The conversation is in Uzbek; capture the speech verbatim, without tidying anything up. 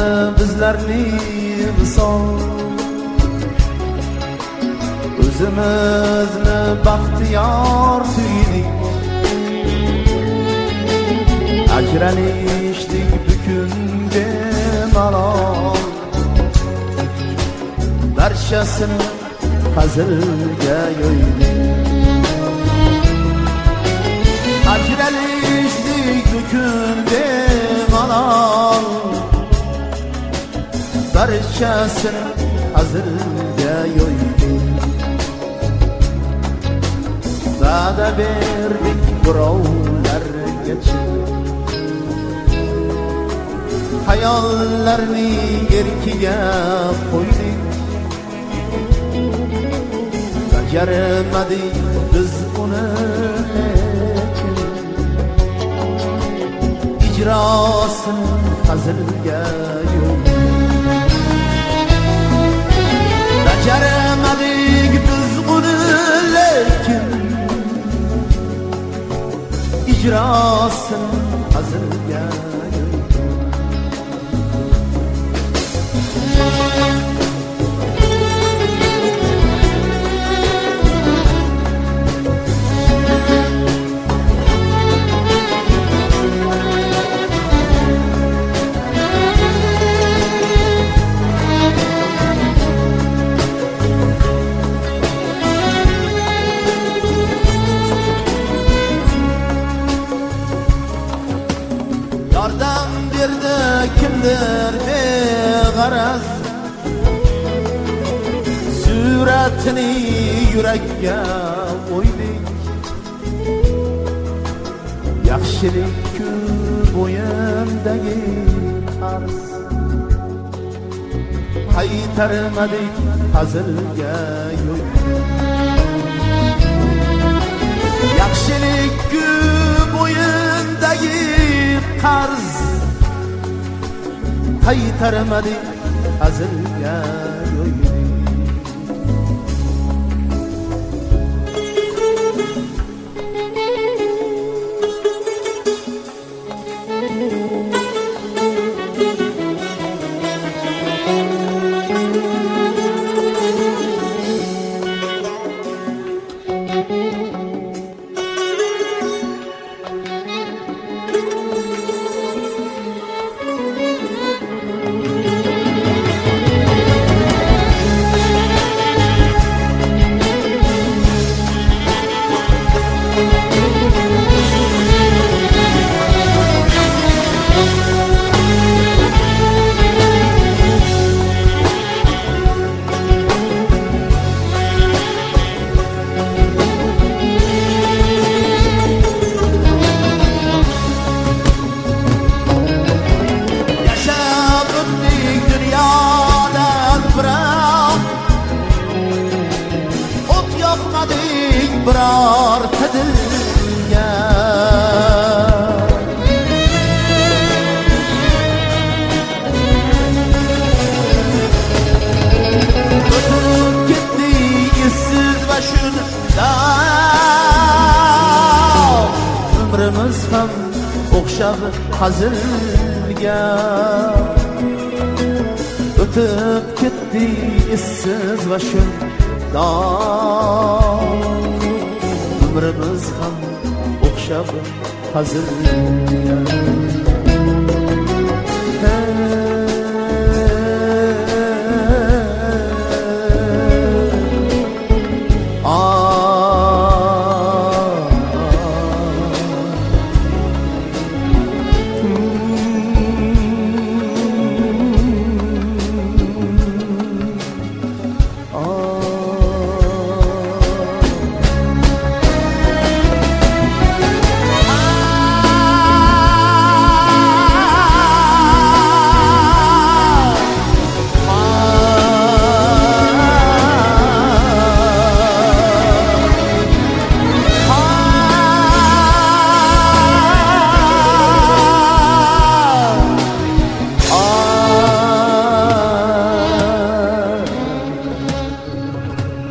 bizlarni visol, o'zimizni baxtiyor tuydik. Ajralishdik bugunga malol, barchasini hazilga yo'ydik. Ajralishdik bugunga malol, barchasini hazilga yo'ydik. Va'da berdik birovlargacha, hayollarni erkiga qo'ydik. Bajarmadik biz uni, ijrosini hazilga yo'ydik. Bajarmadik biz uni, lekin ijrosini hazilga yo'ydik. Yordam berdi kimdir beg'araz, suratini yurakka qo'ydik. Yaxshilik-ku bo'yindagi qarz, qaytarmadik hazilga yo'ydik. Yaxshilik-ku bo'yindagi qarz, qaytarmadik hazilga yo'ydik. Biror tadilga o'tib ketdi izsiz va shunda, umrimiz ham o'xshab hazilga. O'tib ketdi izsiz va shunda, umrimiz ham o'xshab hazilga.